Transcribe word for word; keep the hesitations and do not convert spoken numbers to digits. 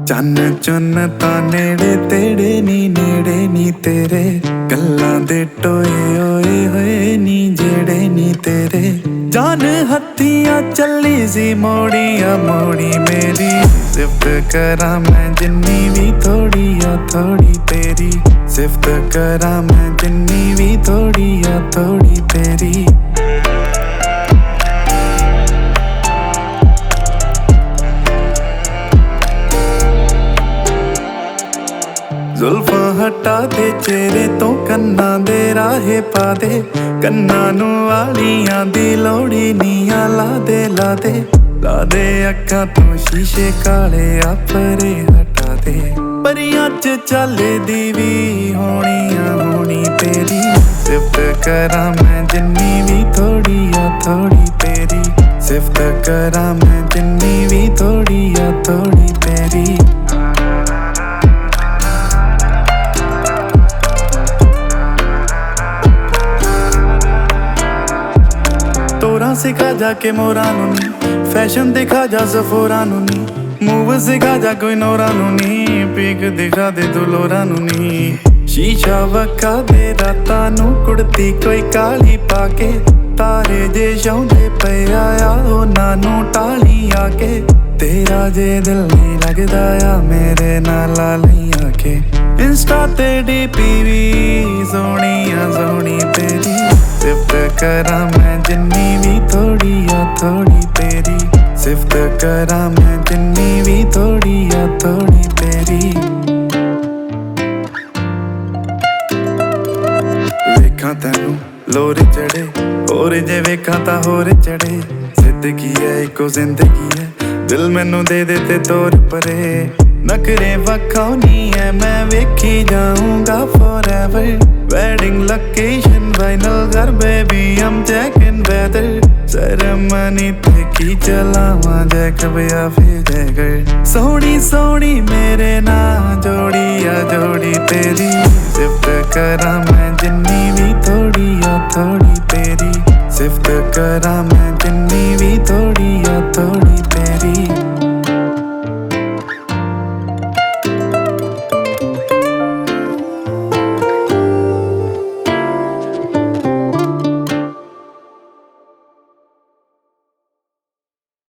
चन्न चुन्न तां नेड़े तेड़े नी नेड़े नी तेरे गल्लां दे टोए ओए होए नी जेड़े नी तेरे जान हत्थियां चली सी मोड़िया मोड़ी मेरी सिफ्त करा मैं जिन्नी भी थोड़ी आ थोड़ी तेरी सिफ्त करा मैं जिन्नी भी थोड़ी आ थोड़ी तेरी जुल्फां हटा दे चेहरे तो कन्ना दे राहे पा दे कन्ना नू वालियां दी लोड़ी नियां ला दे ला दे ला दे अक्खां तो शीशे काले आपरे हटा दे परियां च चाले दी वी होनियां होनी तेरी सिफ्त करा मैं जिन्नी भी थोड़ी आ थोड़ी तेरी सिफ्त करा मैं जिन्नी भी थोड़ी आ थोड़ी तेरी तोरा सिखा जाके मोरा नू नी फैशन दिखा जा सफोरा नू नी मूव सिखा जा कोई नोरा नू नी पीक दिखा दे दुलोरा नू नी शीशा वखा दे रातां नू कुड़ती कोई काली पाके तारे जे शौंदे पे आया उन्हां नू टाली आके तेरा जे दिल नहीं लगदा आ मेरे नाल लाई आके इंस्टा ते डीपी वी सोहणियां सोहणी तेरी सिफ्त करा मैं जिन्नी भी थोड़ी आ थोड़ी तेरी सिफ्त करा मैं जिन्नी भी थोड़ी आ थोड़ी तेरी वेखां तैनू लोर चढ़े होर जे वेखां तां होर चढ़े जिंदगी है इको जिंदगी है दिल मैनू दे दे ते तोर परे नखरे वखाउनी है मैं वेखी जाऊंगा फॉरएवर वेडिंग लोकेशन फाइनल कर बेबी हम चेकिंग वेदर सेरेमनी ते की चलावा जैक भैया फिर सोहनी सोहनी मेरे ना जोड़ी आ जोड़ी तेरी सिफ्त करा मैं जिन्नी भी थोड़ी आ थोड़ी तेरी सिफ्त करा मैं जिन्नी